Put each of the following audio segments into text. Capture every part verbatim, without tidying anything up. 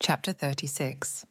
Chapter thirty-six.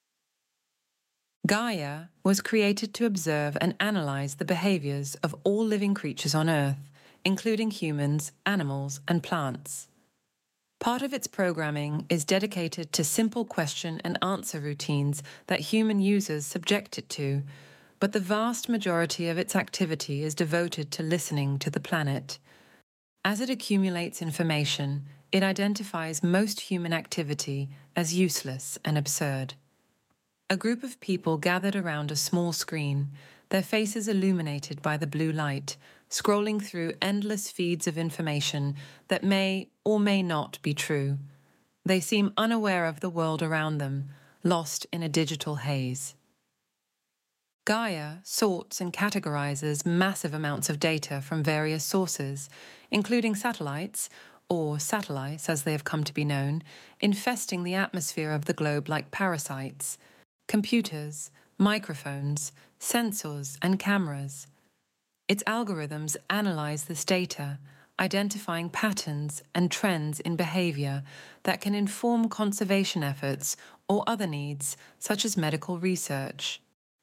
Gaia was created to observe and analyze the behaviors of all living creatures on Earth, including humans, animals, and plants. Part of its programming is dedicated to simple question and answer routines that human users subject it to, but the vast majority of its activity is devoted to listening to the planet. As it accumulates information, it identifies most human activity as useless and absurd. A group of people gathered around a small screen, their faces illuminated by the blue light, scrolling through endless feeds of information that may or may not be true. They seem unaware of the world around them, lost in a digital haze. Gaia sorts and categorizes massive amounts of data from various sources, including satellites, or satellites as they have come to be known, infesting the atmosphere of the globe like parasites, computers, microphones, sensors, and cameras. Its algorithms analyze this data, identifying patterns and trends in behavior that can inform conservation efforts or other needs, such as medical research.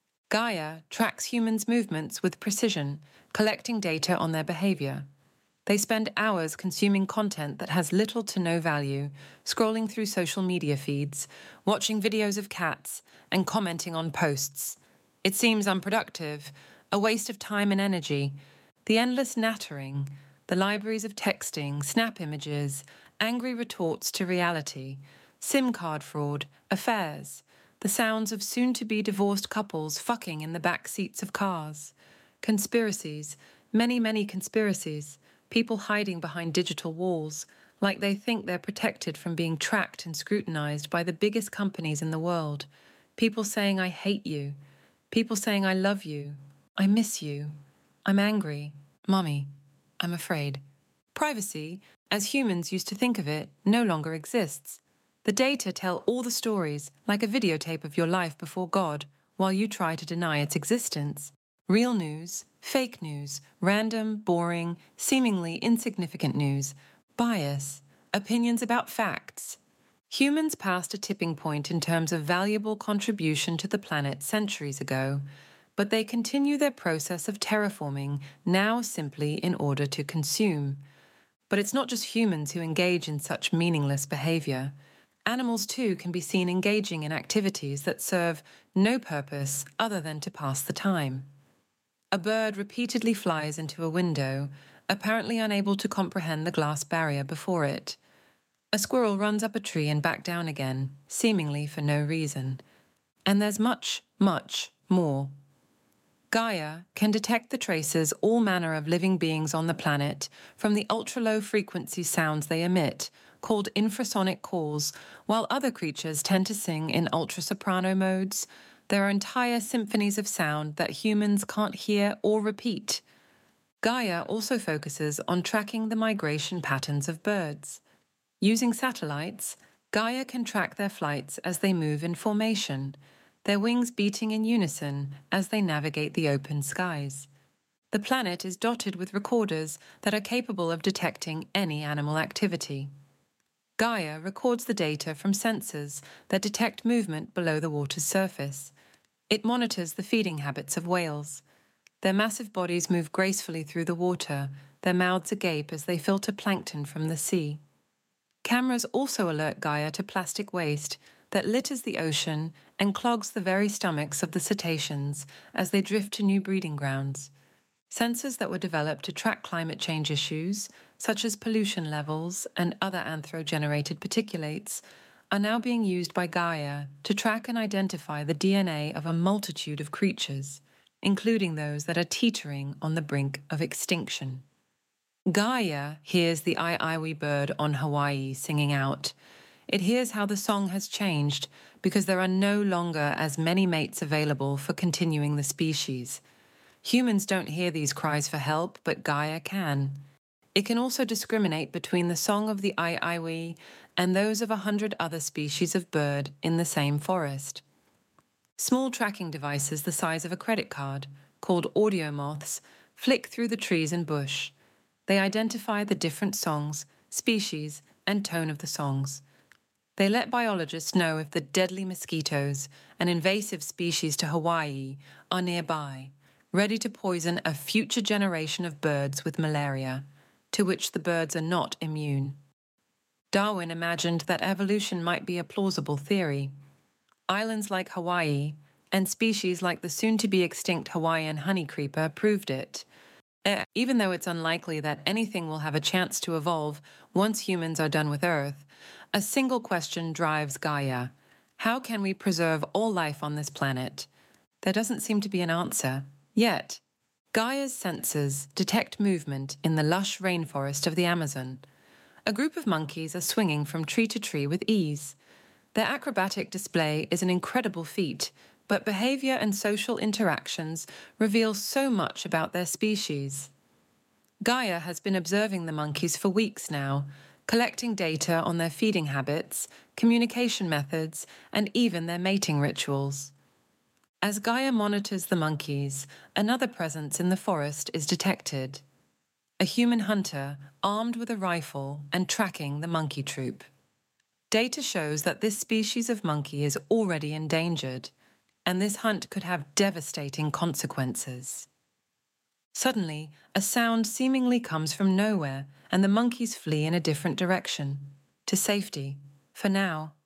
Gaia tracks humans' movements with precision, collecting data on their behavior. They spend hours consuming content that has little to no value, scrolling through social media feeds, watching videos of cats, and commenting on posts. It seems unproductive, a waste of time and energy. The endless nattering, the libraries of texting, snap images, angry retorts to reality, SIM card fraud, affairs, the sounds of soon-to-be divorced couples fucking in the back seats of cars, conspiracies, many, many conspiracies, people hiding behind digital walls, like they think they're protected from being tracked and scrutinized by the biggest companies in the world, people saying I hate you, people saying I love you, I miss you, I'm angry, Mummy, I'm afraid. Privacy, as humans used to think of it, no longer exists. The data tell all the stories, like a videotape of your life before God, while you try to deny its existence. Real news, fake news, random, boring, seemingly insignificant news, bias, opinions about facts. Humans passed a tipping point in terms of valuable contribution to the planet centuries ago, but they continue their process of terraforming now simply in order to consume. But it's not just humans who engage in such meaningless behavior. Animals, too, can be seen engaging in activities that serve no purpose other than to pass the time. A bird repeatedly flies into a window, apparently unable to comprehend the glass barrier before it. A squirrel runs up a tree and back down again, seemingly for no reason. And there's much, much more. Gaia can detect the traces all manner of living beings on the planet from the ultra-low frequency sounds they emit, called infrasonic calls, while other creatures tend to sing in ultra-soprano modes. There are entire symphonies of sound that humans can't hear or repeat. Gaia also focuses on tracking the migration patterns of birds. Using satellites, Gaia can track their flights as they move in formation, their wings beating in unison as they navigate the open skies. The planet is dotted with recorders that are capable of detecting any animal activity. Gaia records the data from sensors that detect movement below the water's surface. It monitors the feeding habits of whales. Their massive bodies move gracefully through the water, their mouths agape as they filter plankton from the sea. Cameras also alert Gaia to plastic waste that litters the ocean and clogs the very stomachs of the cetaceans as they drift to new breeding grounds. Sensors that were developed to track climate change issues, such as pollution levels and other anthro-generated particulates, are now being used by Gaia to track and identify the D N A of a multitude of creatures, including those that are teetering on the brink of extinction. Gaia hears the Aiaiwi bird on Hawaii singing out. It hears how the song has changed because there are no longer as many mates available for continuing the species. Humans don't hear these cries for help, but Gaia can. It can also discriminate between the song of the Aiaiwi and those of a hundred other species of bird in the same forest. Small tracking devices the size of a credit card, called audio moths, flick through the trees and bush. They identify the different songs, species, and tone of the songs. They let biologists know if the deadly mosquitoes, an invasive species to Hawaii, are nearby, ready to poison a future generation of birds with malaria, to which the birds are not immune. Darwin imagined that evolution might be a plausible theory. Islands like Hawaii and species like the soon-to-be-extinct Hawaiian honeycreeper proved it. Even though it's unlikely that anything will have a chance to evolve once humans are done with Earth, a single question drives Gaia. How can we preserve all life on this planet? There doesn't seem to be an answer, yet. Gaia's sensors detect movement in the lush rainforest of the Amazon. A group of monkeys are swinging from tree to tree with ease. Their acrobatic display is an incredible feat, but behavior and social interactions reveal so much about their species. Gaia has been observing the monkeys for weeks now, collecting data on their feeding habits, communication methods, and even their mating rituals. As Gaia monitors the monkeys, another presence in the forest is detected. A human hunter armed with a rifle and tracking the monkey troop. Data shows that this species of monkey is already endangered, and this hunt could have devastating consequences. Suddenly, a sound seemingly comes from nowhere, and the monkeys flee in a different direction, to safety, for now.